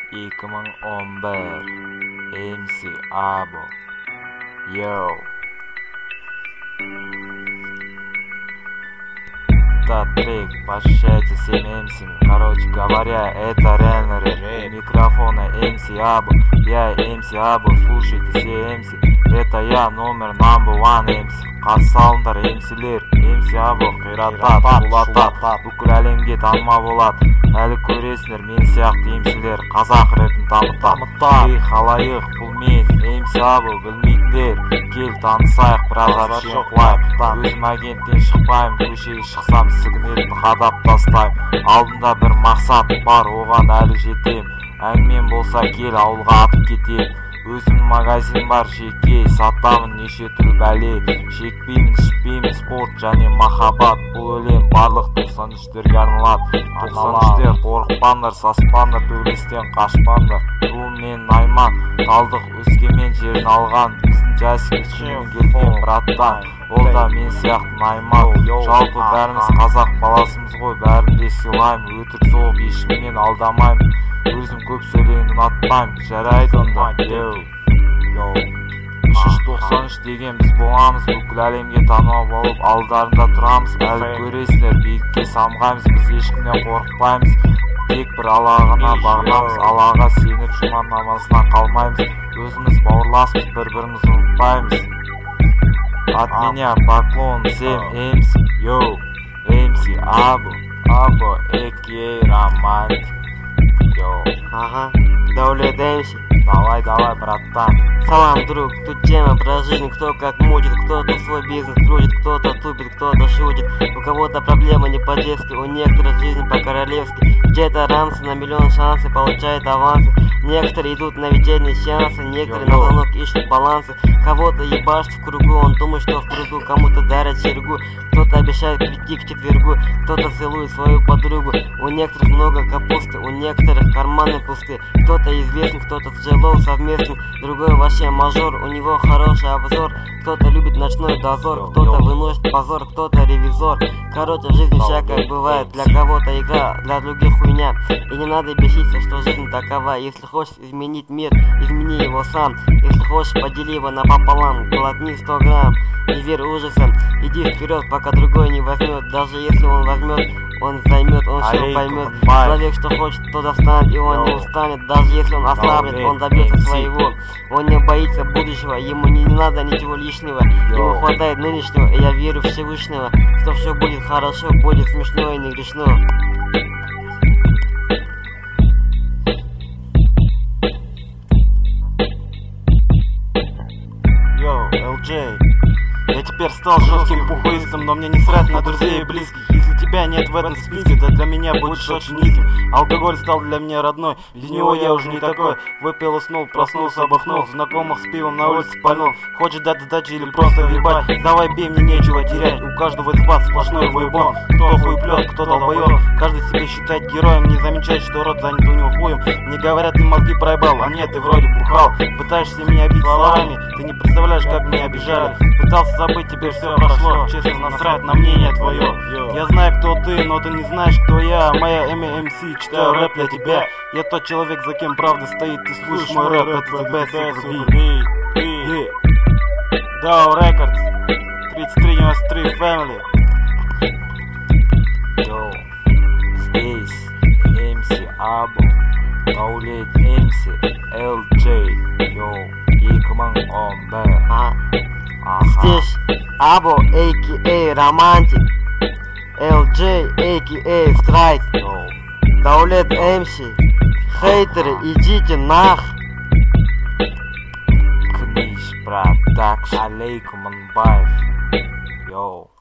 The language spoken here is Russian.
2011 MC Abo. Йоу. Этот трек посвящается всем MC. Короче говоря, это реально рэп. Микрофона MC Abo. Я MC Abo, слушайте все MC. Это я номер #1 MC. Қарсы алыңдар MC'лер. MC Abo қиратат, шулатат, бүкіл әлемге танымал болады. Әлі көресіңдер мен сияқты MC'лер қазақ рэпін дамытады. Ей халайық, бұл мен MC Abo, білмейтіндер кел танысайық, біраз әпшен қуайық. Өзім агенттен шықпаймын, көшеге шықсам сігнелін қадап тастаймын. Алдында бір мақсат бар, оған әлі жетем. Әңгімем болса кел ауылға атып кетем. Өзім магазин бар, жеке сатамын неше түр бәле. Шекпеймін, ішпеймін, спорт және махаббат. Бұл өлең барлық 93-терге арналады. 93-тер қорықпаңдар, саспаңдар, төбелестен қашпаңдар. Руым мен Найман, талдық өскемен жерін алған. Біздің жасик үстінен келген браттан, ол да мен сияқты Найман. Жалпы бәріміз қазақ баласымыз ғой, бәрін де сыйлаймын. Өтірік соғып ешкімнен алдамаймын. Өзім көп сөйлегенді ұнатпаймын, жарайды онда. 393 деген біз боламыз, бүкіл әлемге танымал болып алдарында тұрамыз. Әлі көресіңдер, биікке самғаймыз, біз ешкімнен қорықпаймыз. Тек бір Аллағына бағынамыз, Аллаға сеніп жұма намазынан қалмаймыз. Өзіміз бауырласпыз, бір-бірімізді ұмытпаймыз. От меня поклон всем MC. Йоу, MC Abo, Abo a.k.a. Романтик. Йоу. Ага, Даулет MC. Давай, братан. Салам, друг, тут тема про жизнь, кто как мутит, кто-то свой бизнес крутит, кто-то тупит, кто-то шутит. У кого-то проблемы не по-детски, у некоторых жизнь по-королевски. Где-то рамсы на миллион шансы, получает авансы. Некоторые идут на вечерние сеансы, некоторые на звонок ищут балансы. Кого-то ебашит в кругу, он думает, что в пруду, кому-то дарят серьгу. Кто-то обещает прийти к четвергу, кто-то целует свою подругу. У некоторых много капусты, у некоторых карманы пусты. Кто-то известный, кто-то джейлоу совместный, другой вообще мажор, у него хороший обзор. Кто-то любит ночной дозор, кто-то выносит позор, кто-то ревизор. Короче, в жизни всякое бывает, для кого-то игра, для других хуйня. И не надо беситься, что жизнь такова. Если хочешь изменить мир, измени его сам. Если хочешь, подели его напополам, глотни 100 грамм. Не верь ужасам, иди вперед, пока другой не возьмет. Даже если он возьмет, он займет, он все поймет. Человек, что хочет, то достанет, и он не устанет. Даже если он ослаблет, он добьется своего. Он не боится будущего, ему не надо ничего лишнего. Ему хватает нынешнего, и я верю в Всевышнего, что все будет хорошо, будет смешно и не грешно. Йоу, LJ. Я теперь стал жестким пухуистом, но мне не срать на друзей и близких. Если тебя нет в этом списке, то для меня будешь очень низким. Алкоголь стал для меня родной, без него я уже не такой. Выпил, уснул, проснулся, обохнул, знакомых с пивом на улице пальнул. Хочешь дать сдачи или просто въебать? Давай бей, мне нечего терять. У каждого из вас сплошной выебон. Кто хуй плет, кто долбоёб. Каждый себя считает героем, не замечает, что рот занят у него хуем. Мне говорят, ты мозги проебал, а нет, ты вроде бухал. Пытаешься меня бить словами, ты не представляешь, как меня обижали. Пытался забыть, теперь все прошло, честно насрать на мнение твое. Я знаю, кто ты, но ты не знаешь, кто я. Моя имя MC, читаю рэп для тебя. Я тот человек, за кем правда стоит. Ты слышишь мой рэп, это the best XB. Dow Records, 3393 Family. Йоу, здесь MC Abo, Даулет MC, LJ. Йоу, 2011. Здесь Abo a.k.a. Романтик, LJ a.k.a. Страйк, Даулет MC. Хейтеры, идите нах. Книж Продакшн, Алейкум Анбаев. Йоу.